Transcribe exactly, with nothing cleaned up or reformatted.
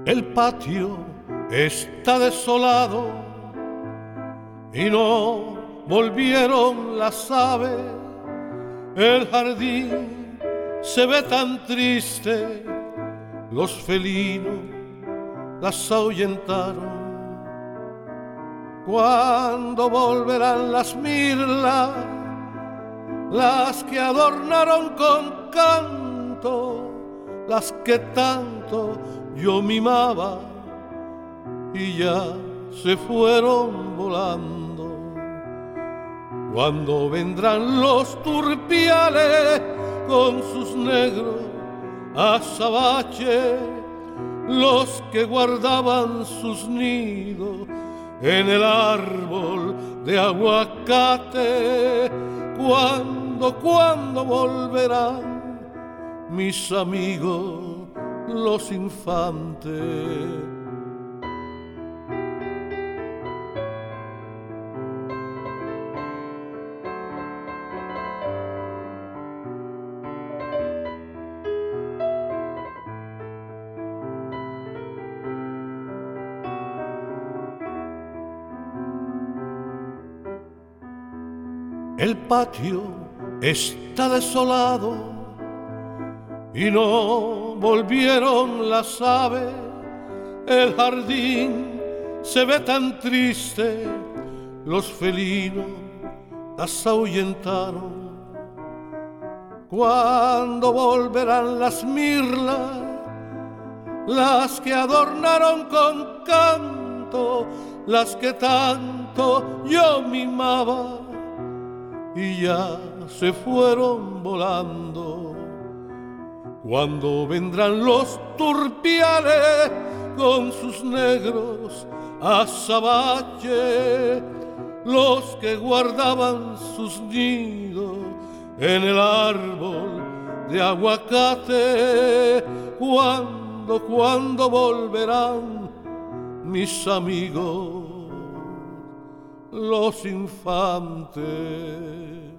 El patio está desolado y no volvieron las aves. El jardín se ve tan triste, los felinos las ahuyentaron. ¿Cuándo volverán las mirlas, las que adornaron con canto, las que tanto yo mimaba y ya se fueron volando? ¿Cuándo vendrán los turpiales con sus negros azabaches, los que guardaban sus nidos en el árbol de aguacate? ¿Cuándo, cuándo volverán mis amigos los infantes? El patio está desolado y no volvieron las aves. El jardín se ve tan triste, los felinos las ahuyentaron. ¿Cuándo volverán las mirlas, las que adornaron con canto, las que tanto yo mimaba y ya se fueron volando? ¿Cuándo vendrán los turpiales con sus negros azabaches, los que guardaban sus nidos en el árbol de aguacate? ¿Cuándo, cuándo volverán mis amigos los infantes?